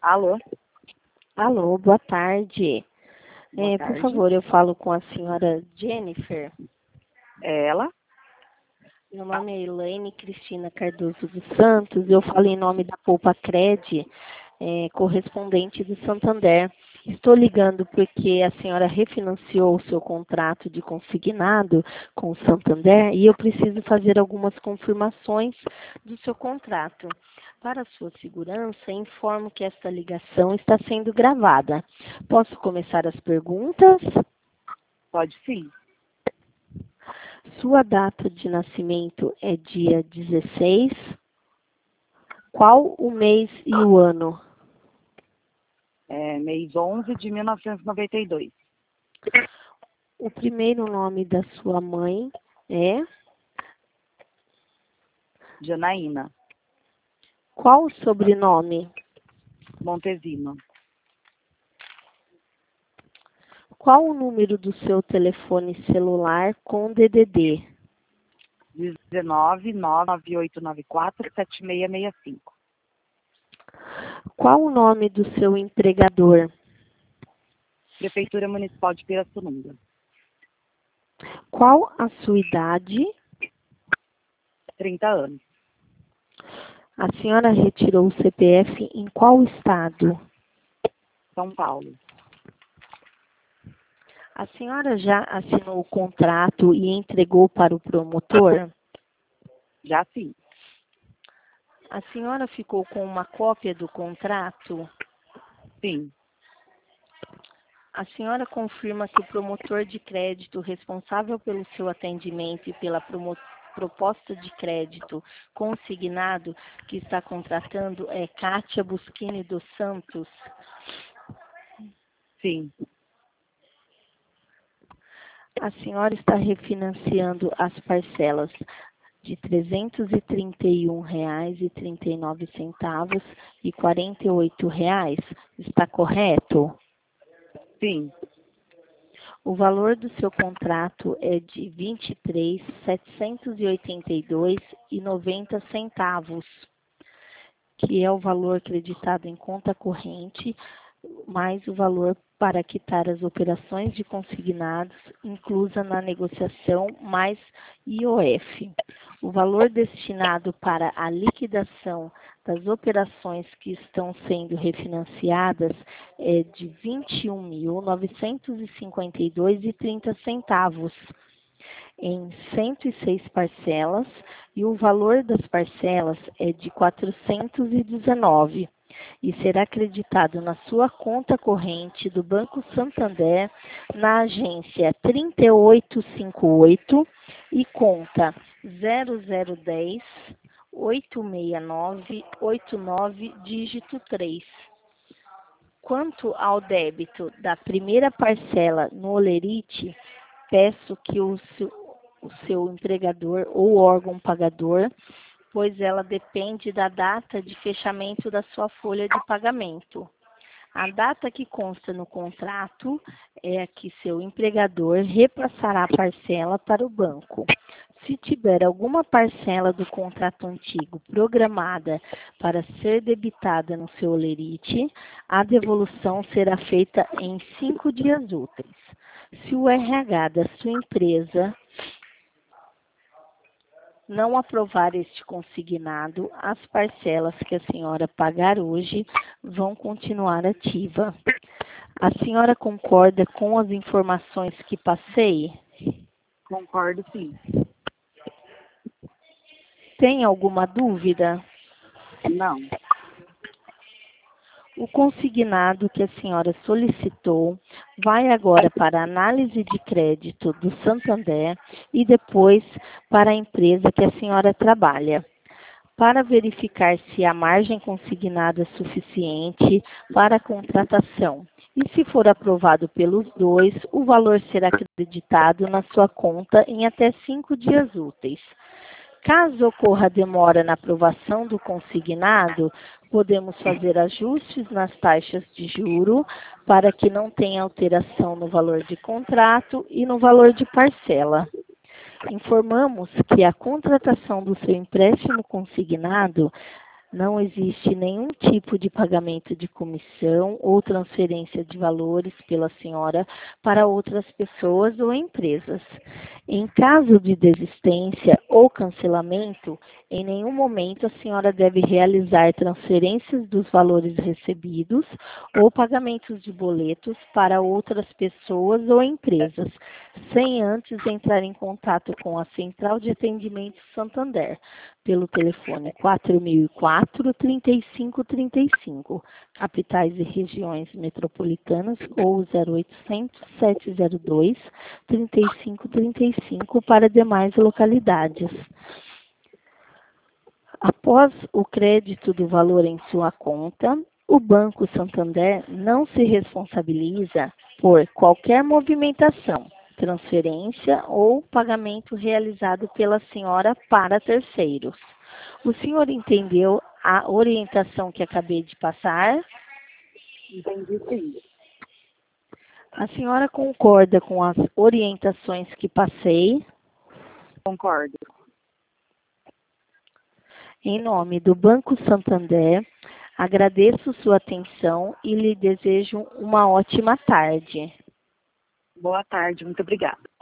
Alô, Alô, boa tarde. boa Por tarde. favor, eu falo com a senhora Jennifer. É ela? Meu nome é Elaine Cristina Cardoso dos Santos. Eu falo em nome da Poupa Cred, correspondente do Santander. Estou ligando porque a senhora refinanciou o seu contrato de consignado com o Santander e eu preciso fazer algumas confirmações do seu contrato. Para sua segurança, informo que esta ligação está sendo gravada. Posso começar as perguntas? Pode sim. Sua data de nascimento é dia 16. Qual o mês e o ano? É mês 11 de 1992. O primeiro nome da sua mãe é? Janaína Qual o sobrenome? Montesino. Qual o número do seu telefone celular com DDD? 19 99894 7665. Qual o nome do seu empregador? Prefeitura Municipal de Pirassununga. Qual a sua idade? 30 anos. A senhora retirou o CPF em qual estado? São Paulo. A senhora já assinou o contrato e entregou para o promotor? Já sim. A senhora ficou com uma cópia do contrato? Sim. A senhora confirma que o promotor de crédito responsável pelo seu atendimento e pela proposta de crédito consignado que está contratando é Kátia Buschini dos Santos? Sim. A senhora está refinanciando as parcelas de R$ 331,39 e R$ 48. Está correto? Sim. O valor do seu contrato é de R$ 23.782,90, que é o valor acreditado em conta corrente, mais o valor para quitar as operações de consignados, inclusa na negociação, mais IOF. O valor destinado para a liquidação das operações que estão sendo refinanciadas é de R$ 21.952,30 em 106 parcelas e o valor das parcelas é de 419 e será acreditado na sua conta corrente do Banco Santander na agência 3858 e conta 0010 869 89 dígito 3. Quanto ao débito da primeira parcela no Olerite, peço que o seu empregador ou órgão pagador, pois ela depende da data de fechamento da sua folha de pagamento. A data que consta no contrato é a que seu empregador repassará a parcela para o banco. Se tiver alguma parcela do contrato antigo programada para ser debitada no seu Olerite, a devolução será feita em 5 dias úteis. Se o RH da sua empresa não aprovar este consignado, as parcelas que a senhora pagar hoje vão continuar ativa. A senhora concorda com as informações que passei? Concordo, sim. Tem alguma dúvida? Não. O consignado que a senhora solicitou vai agora para a análise de crédito do Santander e depois para a empresa que a senhora trabalha, para verificar se a margem consignada é suficiente para a contratação. E se for aprovado pelos dois, o valor será acreditado na sua conta em até 5 dias úteis. Caso ocorra demora na aprovação do consignado, podemos fazer ajustes nas taxas de juro para que não tenha alteração no valor de contrato e no valor de parcela. Informamos que a contratação do seu empréstimo consignado Não existe nenhum tipo de pagamento de comissão ou transferência de valores pela senhora para outras pessoas ou empresas. Em caso de desistência ou cancelamento, em nenhum momento a senhora deve realizar transferências dos valores recebidos ou pagamentos de boletos para outras pessoas ou empresas, sem antes entrar em contato com a Central de Atendimento Santander, pelo telefone 4004-3535, capitais e regiões metropolitanas, ou 0800-702-3535 para demais localidades. Após o crédito do valor em sua conta, o Banco Santander não se responsabiliza por qualquer movimentação, transferência ou pagamento realizado pela senhora para terceiros. O senhor entendeu a orientação que acabei de passar? Entendi, sim. A senhora concorda com as orientações que passei? Concordo. Em nome do Banco Santander, agradeço sua atenção e lhe desejo uma ótima tarde. Boa tarde, muito obrigada.